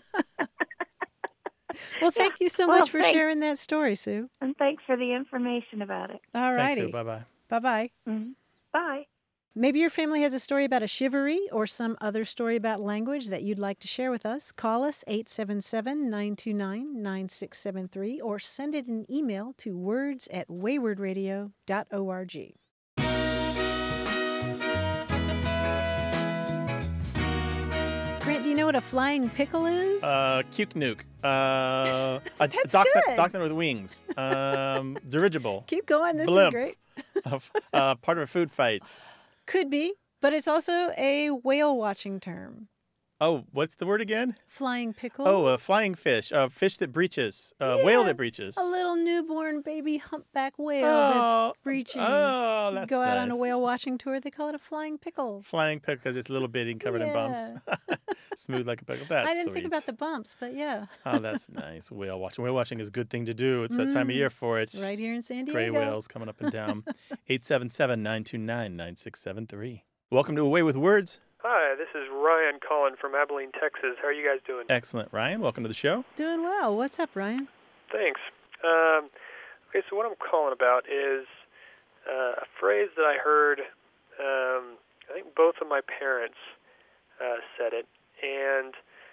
Well, thank Yeah. you so Well, much for thanks. sharing that story, Sue. And thanks for the information about it. All Thanks, Sue. righty. Bye-bye. Bye-bye. Mm-hmm. Bye. Maybe your family has a story about a shivaree or some other story about language that you'd like to share with us. Call us eight seven seven, nine two nine, nine six seven three or send it an email to words at wayward radio dot org. Grant, do you know what a flying pickle is? Uh, Cuke Nuke. Uh, a That's dachshund, good. dachshund with wings. Um, dirigible. Keep going. This Blimp. is great. Of, uh, part of a food fight. Could be, but it's also a whale watching term. Oh, what's the word again? Flying pickle. Oh, a flying fish. A fish that breaches. A whale Yeah, that breaches. A little newborn baby humpback whale Oh, that's breaching. oh, You that's go out on a nice. whale watching tour, they call it a flying pickle. Flying pickle because it's a little bitty and covered in bumps. Smooth like a pickle. That's I didn't sweet. think about the bumps, but yeah. Oh, that's nice. Whale watching. Whale watching is a good thing to do. It's that time of Mm, year for it. Right here in San Diego. Gray whales coming up and down. eight seven seven, nine two nine, nine six seven three. Welcome to Away with Words. Hi, this is Ryan calling from Abilene, Texas. How are you guys doing? Excellent, Ryan. Welcome to the show. Doing well. What's up, Ryan? Thanks. Um, okay, so what I'm calling about is uh, a phrase that I heard, um, I think both of my parents uh, said it, and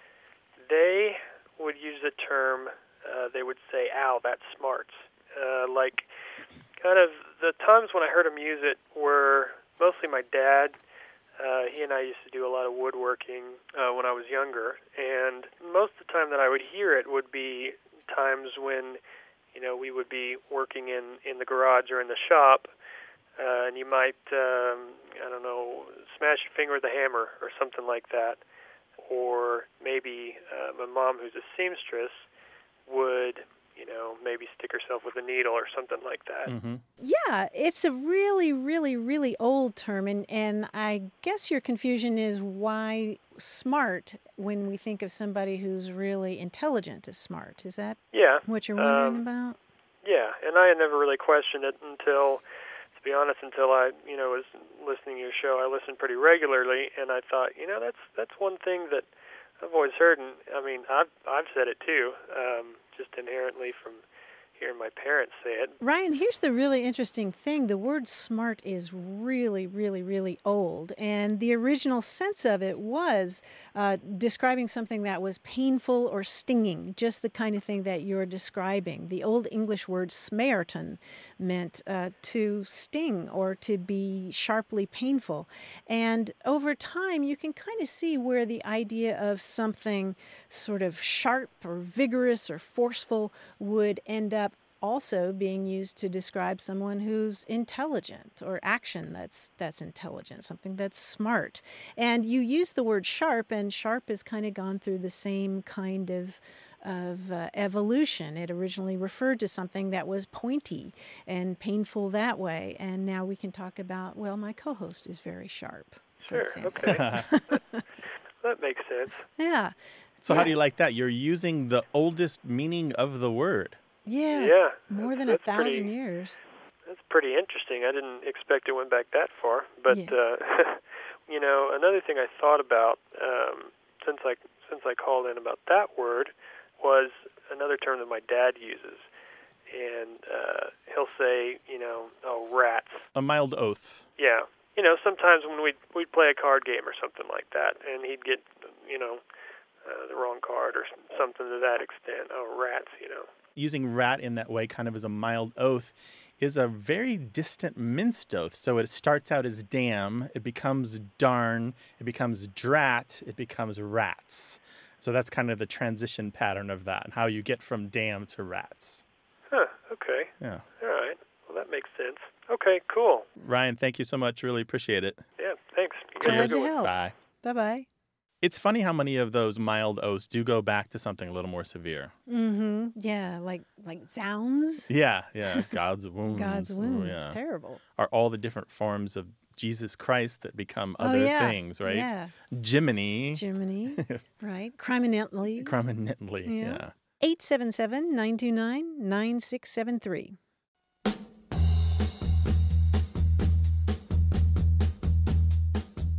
they would use the term, uh, they would say, ow, that's smart. Uh, like, kind of the times when I heard them use it were mostly my dad. Uh, he and I used to do a lot of woodworking uh, when I was younger, and most of the time that I would hear it would be times when, you know, we would be working in, in the garage or in the shop, uh, and you might, um, I don't know, smash your finger with a hammer or something like that. Or maybe uh, my mom, who's a seamstress, would, you know, maybe stick herself with a needle or something like that. Mm-hmm. Yeah, it's a really, really, really old term. And, and I guess your confusion is why smart when we think of somebody who's really intelligent is smart. Is that Yeah. what you're wondering um, about? Yeah, and I had never really questioned it until, to be honest, until I, you know, was listening to your show. I listened pretty regularly, and I thought, you know, that's that's one thing that I've always heard, and I mean, I've I've said it too, um, just inherently from hearing my parents say it. Ryan, here's the really interesting thing. The word smart is really, really, really old. And the original sense of it was uh, describing something that was painful or stinging, just the kind of thing that you're describing. The Old English word smearton meant uh, to sting or to be sharply painful. And over time, you can kind of see where the idea of something sort of sharp or vigorous or forceful would end up also being used to describe someone who's intelligent or action that's that's intelligent, something that's smart. And you use the word sharp, and sharp has kind of gone through the same kind of of uh, evolution. It originally referred to something that was pointy and painful that way. And now we can talk about, well, my co-host is very sharp. for Sure, example. okay. That makes sense. Yeah. So Yeah. how do you like that? You're using the oldest meaning of the word. Yeah. Yeah, More that's- than a that's thousand pretty- years. That's pretty interesting. I didn't expect it went back that far. But uh, you know, another thing I thought about um, since I since I called in about that word was another term that my dad uses, and uh, he'll say, you know, oh, rats. A mild oath. Yeah, you know, sometimes when we'd we'd play a card game or something like that, and he'd get, you know, uh, the wrong card or something to that extent. Oh, rats, you know. Using rat in that way, kind of as a mild oath, is a very distant minced oath. So it starts out as damn, it becomes darn, it becomes drat, it becomes rats. So that's kind of the transition pattern of that, and how you get from damn to rats. Huh, okay. Yeah. All right. Well, that makes sense. Okay, cool. Ryan, thank you so much. Really appreciate it. Yeah, thanks. You guys have a Glad good to one. help. Bye. Bye-bye. It's funny how many of those mild oaths do go back to something a little more severe. Mm-hmm. Yeah, like like zounds. Yeah, yeah. God's wounds. God's Oh, wounds. yeah. Terrible. Are all the different forms of Jesus Christ that become Oh, other yeah. things, right? Yeah. Jiminy. Jiminy, right? Criminally. Criminally, Yeah. yeah. eight seven seven, nine two nine, nine six seven three.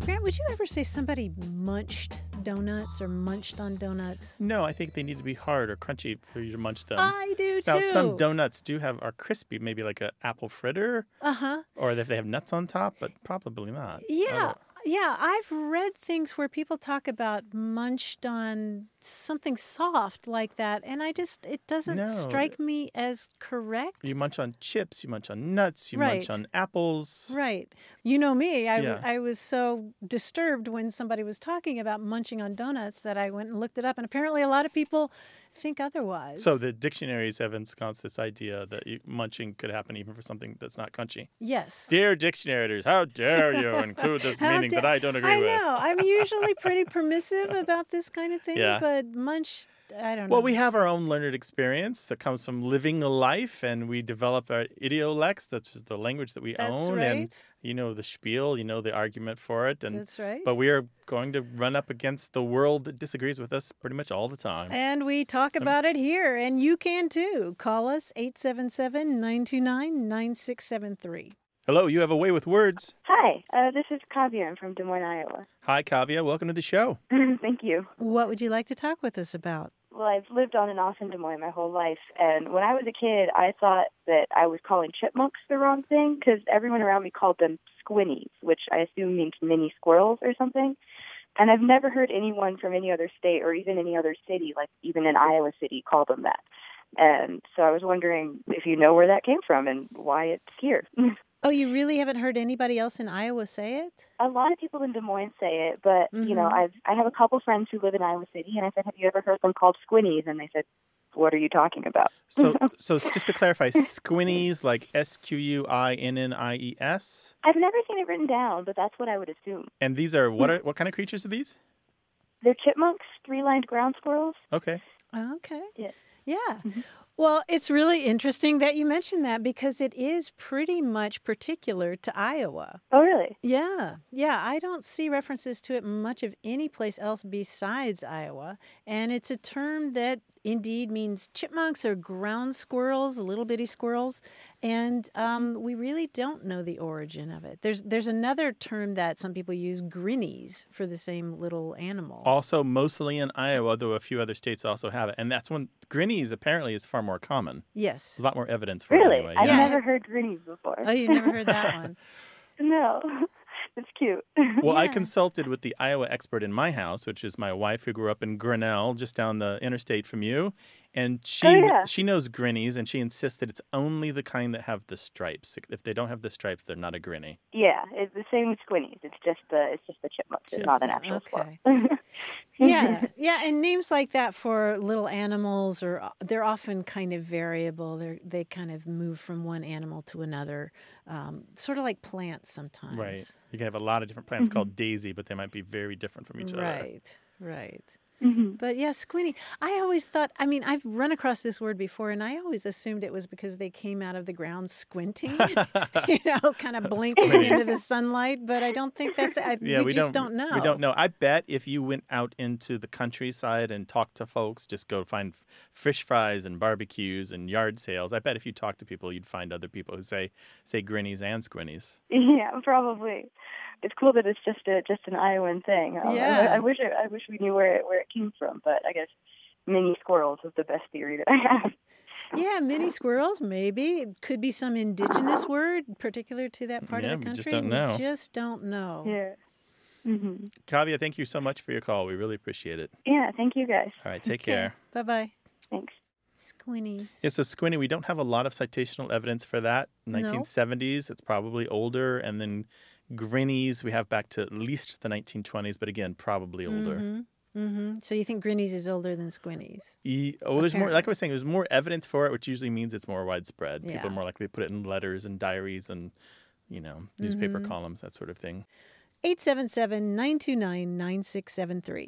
Grant, would you ever say somebody munched donuts or munched on donuts? No, I think they need to be hard or crunchy for you to munch them. I do too. Now, some donuts do have are crispy, maybe like an apple fritter, Uh-huh. or if they have nuts on top, but probably not. Yeah. Oh, Yeah, I've read things where people talk about munched on something soft like that, and I just, it doesn't No. strike me as correct. You munch on chips, you munch on nuts, you Right. munch on apples. Right. You know me, I, Yeah. I was so disturbed when somebody was talking about munching on donuts that I went and looked it up, and apparently a lot of people think otherwise. So the dictionaries have ensconced this idea that you, munching could happen even for something that's not crunchy. Yes. Dear dictionaries, how dare you include this How meaning da- that I don't agree I with? know. I'm usually pretty permissive about this kind of thing, Yeah. but munch, I don't know. Well, we have our own learned experience that comes from living a life, and we develop our idiolex. That's the language that we That's own, and right. you know the spiel, you know the argument for it, and That's right. But we are going to run up against the world that disagrees with us pretty much all the time. And we talk about it here, and you can too. Call us eight seven seven, nine two nine, nine six seven three. Hello, you have a way with words. Hi, uh, this is Kavya. I'm from Des Moines, Iowa. Hi, Kavya. Welcome to the show. Thank you. What would you like to talk with us about? Well, I've lived on and off in Des Moines my whole life, and when I was a kid, I thought that I was calling chipmunks the wrong thing because everyone around me called them squinnies, which I assume means mini squirrels or something. And I've never heard anyone from any other state or even any other city, like even in Iowa City, call them that. And so I was wondering if you know where that came from and why it's here. Oh, you really haven't heard anybody else in Iowa say it? A lot of people in Des Moines say it, but Mm-hmm. you know, I've I have a couple friends who live in Iowa City, and I said, "Have you ever heard them called squinnies?" And they said, "What are you talking about?" So, so just to clarify, squinnies like S Q U I N N I E S, I've never seen it written down, but that's what I would assume. and these are what are what kind of creatures are these? They're chipmunks, three-lined ground squirrels. Okay. Okay. Yes. Yeah. Well, it's really interesting that you mentioned that because it is pretty much particular to Iowa. Oh, really? Yeah. Yeah. I don't see references to it much of any place else besides Iowa. And it's a term that indeed means chipmunks or ground squirrels, little bitty squirrels. And um, we really don't know the origin of it. There's there's another term that some people use, grinnies, for the same little animal. Also, mostly in Iowa, though a few other states also have it, and that's when grinnies apparently is far more common. Yes. There's a lot more evidence for Really? it anyway. I've Yeah. never heard grinnies before. Oh, you've never heard that one? No. It's cute. Well, I Yeah. consulted with the Iowa expert in my house, which is my wife who grew up in Grinnell, just down the interstate from you. And she Oh, yeah. she knows grinnies, and she insists that it's only the kind that have the stripes. If they don't have the stripes, they're not a grinny. Yeah, it's the same with squinnies. It's just the it's just the chipmunks. It's Just not an the- actual okay. squirrel. Yeah, yeah, and names like that for little animals are they're often kind of variable. They they kind of move from one animal to another, um, sort of like plants sometimes. Right. You can have a lot of different plants called daisy, but they might be very different from each other. Right, right. Mm-hmm. But yeah, squinny. I always thought, I mean, I've run across this word before, and I always assumed it was because they came out of the ground squinting, you know, kind of blinking Squinnies. into the sunlight. But I don't think that's, I, Yeah, we, we, just don't, don't, know. We don't know. I bet if you went out into the countryside and talked to folks, just go find f- fish fries and barbecues and yard sales. I bet if you talk to people, you'd find other people who say say grinnies and squinnies. Yeah, probably. It's cool that it's just a just an Iowan thing. Um, Yeah. I, I wish it, I wish we knew where it where it came from, but I guess mini squirrels is the best theory that I have. Yeah, mini squirrels, maybe. It could be some indigenous word particular to that part Yeah, of we the just country. don't know. We just don't know. Yeah. Mm-hmm. Kavya, thank you so much for your call. We really appreciate it. Yeah. Thank you guys. All right, take Okay. care. Bye bye. Thanks. Squinnies. Yeah, so squinny, we don't have a lot of citational evidence for that. No. nineteen seventies, it's probably older. And then grinnies, we have back to at least the nineteen twenties, but again, probably older. Mm-hmm. Mm-hmm. So you think grinnies is older than squinnies? E- oh, there's more, Apparently. like I was saying, there's more evidence for it, which usually means it's more widespread. Yeah. People are more likely to put it in letters and diaries and, you know, newspaper Mhm. columns, that sort of thing. eight seven seven, nine two nine, nine six seven three.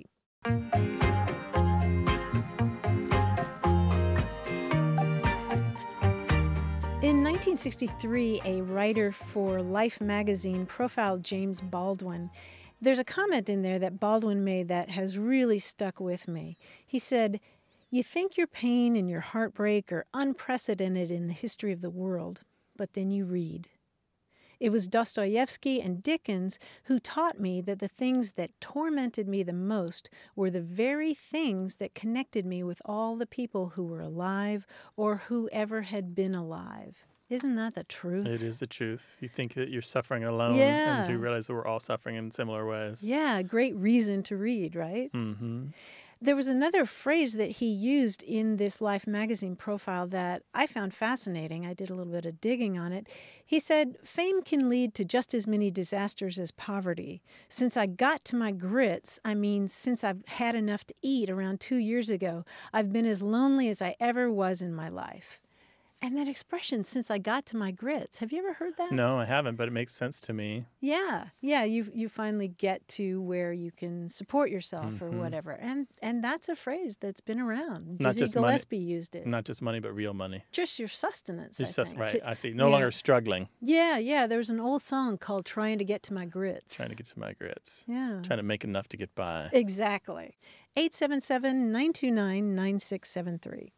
In nineteen sixty-three, a writer for Life magazine profiled James Baldwin. There's a comment in there that Baldwin made that has really stuck with me. He said, "You think your pain and your heartbreak are unprecedented in the history of the world, but then you read. It was Dostoevsky and Dickens who taught me that the things that tormented me the most were the very things that connected me with all the people who were alive or who ever had been alive. Isn't that the truth? It is the truth. You think that you're suffering alone, Yeah. and you realize that we're all suffering in similar ways. Yeah, great reason to read, right? Mm-hmm. There was another phrase that he used in this Life magazine profile that I found fascinating. I did a little bit of digging on it. He said, "Fame can lead to just as many disasters as poverty. Since I got to my grits, I mean, since I've had enough to eat around two years ago, I've been as lonely as I ever was in my life." And that expression, "since I got to my grits," have you ever heard that? No, I haven't, but it makes sense to me. Yeah, yeah. You you finally get to where you can support yourself or Mhm. whatever, and and that's a phrase that's been around. Not Dizzy just money- Gillespie used it. Not just money, but real money. Just your sustenance. Just I sus- think. right, To- I see. No yeah. longer struggling, Yeah, yeah. There was an old song called "Trying to Get to My Grits." trying to get to my grits. Yeah. Trying to make enough to get by. Exactly. eight seven seven, nine two nine, nine six seven three.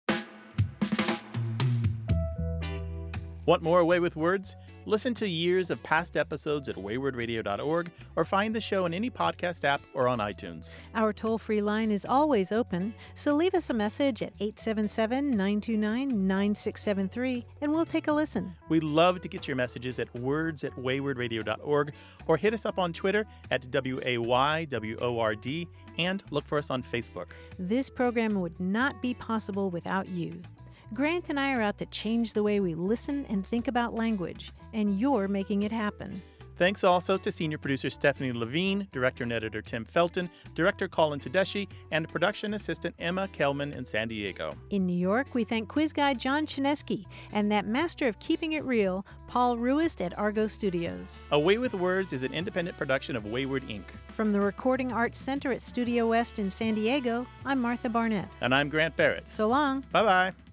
Want more Away with Words? Listen to years of past episodes at wayward radio dot org or find the show in any podcast app or on iTunes. Our toll-free line is always open, so leave us a message at eight seven seven, nine two nine, nine six seven three, and we'll take a listen. We love to get your messages at words at wayward radio dot org or hit us up on Twitter at W A Y W O R D and look for us on Facebook. This program would not be possible without you. Grant and I are out to change the way we listen and think about language, and you're making it happen. Thanks also to senior producer Stephanie Levine, director and editor Tim Felton, director Colin Tedeschi, and production assistant Emma Kelman in San Diego. In New York, we thank quiz guy John Chinesky and that master of keeping it real, Paul Ruist at Argo Studios. Away with Words is an independent production of Wayward Incorporated. From the Recording Arts Center at Studio West in San Diego, I'm Martha Barnett. And I'm Grant Barrett. So long. Bye-bye.